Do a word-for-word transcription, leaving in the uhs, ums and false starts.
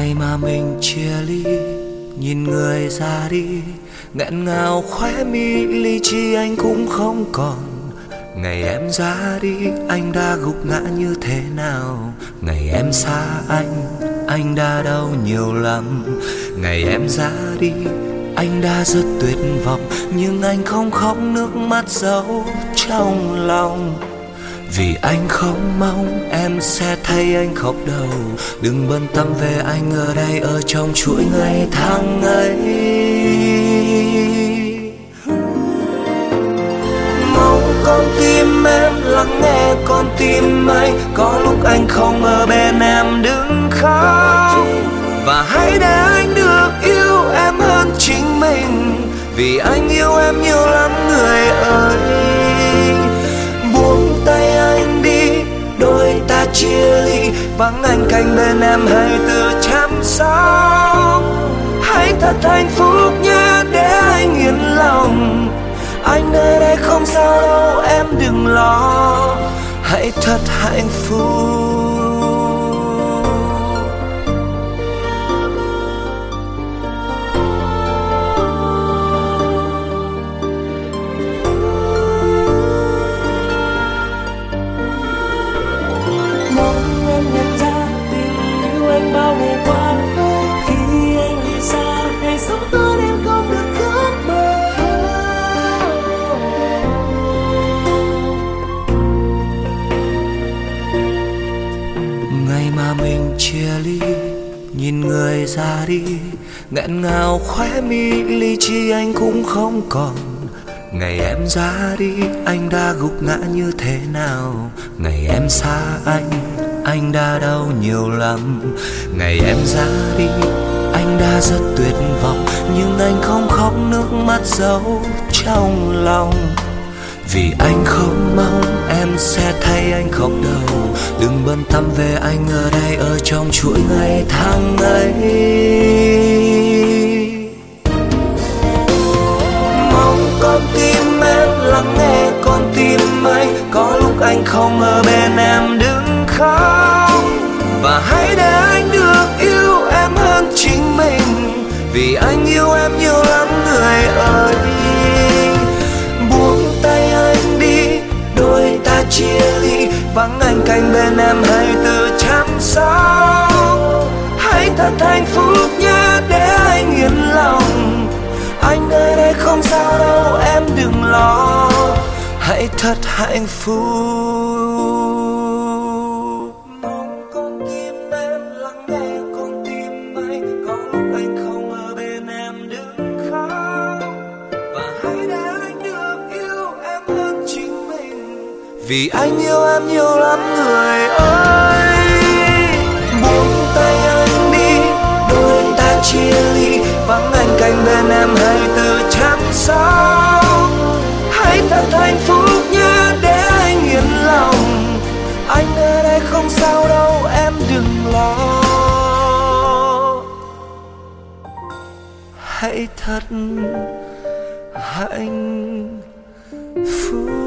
Ngày mà mình chia ly, nhìn người ra đi, nghẹn ngào khóe mi, ly chi anh cũng không còn. Ngày em ra đi, anh đã gục ngã như thế nào. Ngày em xa anh, anh đã đau nhiều lắm. Ngày em ra đi, anh đã rất tuyệt vọng, nhưng anh không khóc nước mắt giấu trong lòng. Vì anh không mong em sẽ thấy anh khóc đâu. Đừng bận tâm về anh ở đây, ở trong chuỗi ngày tháng ấy. Mong con tim em lắng nghe con tim anh. Có lúc anh không ở bên em đứng khóc. Và hãy để anh được yêu em hơn chính mình. Vì anh yêu em nhiều lắm người ơi. Buông tay anh đi, đôi ta chia ly. Vắng anh cạnh bên em hãy tự chăm sóc. Hãy thật hạnh phúc nhé để anh yên lòng. Anh nơi đây không sao đâu em đừng lo. Hãy thật hạnh phúc. Bao ngày qua khi anh đi xa, hãy sống tốt em không được ước mơ. Ngày mà mình chia ly, nhìn người ra đi, nghẹn ngào khóe mi, ly chi anh cũng không còn. Ngày em ra đi, anh đã gục ngã như thế nào. Ngày em xa anh, anh đã đau nhiều lắm. Ngày em ra đi, anh đã rất tuyệt vọng, nhưng anh không khóc nước mắt giấu trong lòng. Vì anh không mong em sẽ thấy anh khóc đâu. Đừng bận tâm về anh ở đây, ở trong chuỗi ngày tháng ấy. Mong con tim em lắng nghe con tim anh. Có lúc anh không ở bên em đứng khóc. Và hãy để anh được yêu em hơn chính mình. Vì anh yêu em nhiều lắm người ơi. Buông tay anh đi, đôi ta chia ly. Vắng anh cạnh bên em hãy tự chăm sóc. Hãy thật hạnh phúc nhé để anh yên lòng. Anh nơi đây không sao đâu em đừng lo. Hãy thật hạnh phúc. Mong con tim em lắng nghe con tim anh. Có lúc anh không ở bên em đứng khóc. Và hãy để anh được yêu em hơn chính mình. Vì anh yêu em nhiều lắm người ơi. Buông tay anh đi, đôi ta chia ly. Vắng anh cạnh bên em hãy tự chăm sóc. Hãy thật hạnh phúc nhé để anh yên lòng. Anh ở đây không sao đâu em đừng lo. Hãy thật hạnh phúc.